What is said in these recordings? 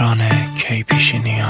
مهران کیپیشینیان.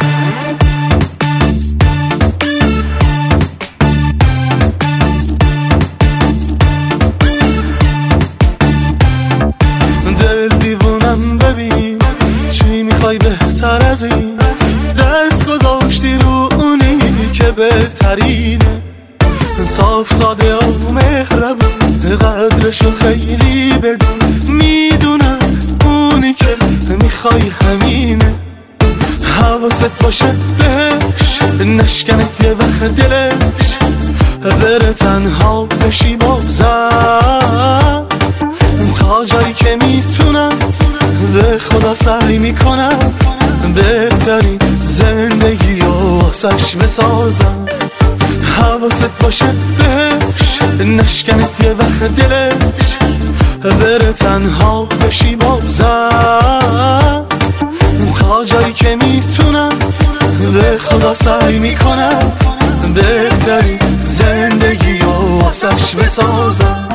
دل دیوونم ببین چی میخوای بهتر از این، دست گذاشتی رو اونی که بهترینه، صاف ساده و مهربون، قدرشو خیلی بدون، میدونم اونی که میخوای همینه، حواست باشه بهش نشکنه یه وقت دلش، بره تنها بشی بازم، تا جایی که میتونم به خدا سعی میکنم بهترین زندگی رو واسش بسازم، حواست باشه بهش نشکنه یه وقت دلش، بره تنها بشی بازم، تا جایی که میتونم به خدا سعی میکنم بهترین زندگی رو واسش بسازم.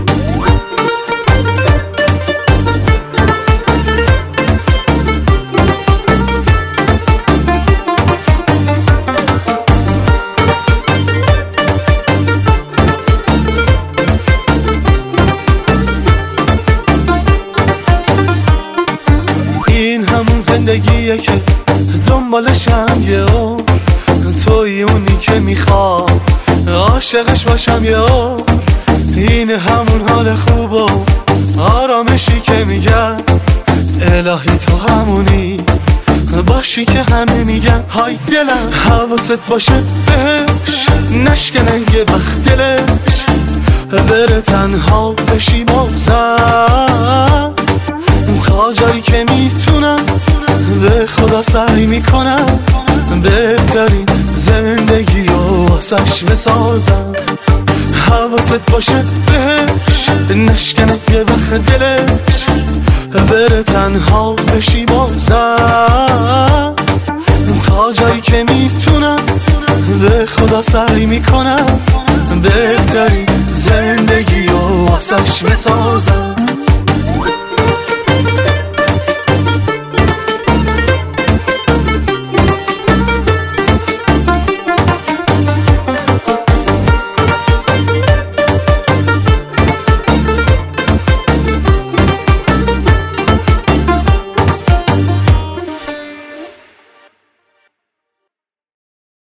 این همون زندگیه که دنبالشم یه عمر، توی اونی که میخوام عاشقش باشم یه عمر، این همون حال خوب و آرامشی که میگن الهی تو همونی باشی که همه میگن های دلم، حواست باشه بهش نشکنه یه وقت دلش، بره تنها بشی بازم، تا جایی که میتونم به خدا سعی میکنم بهترین زندگی رو واسش بسازم، حواست باشه بهش نشکنه یه وقت دلش، بره تنها بشی بازم، تا جایی که میتونم به خدا سعی میکنم بهترین زندگی رو واسش بسازم.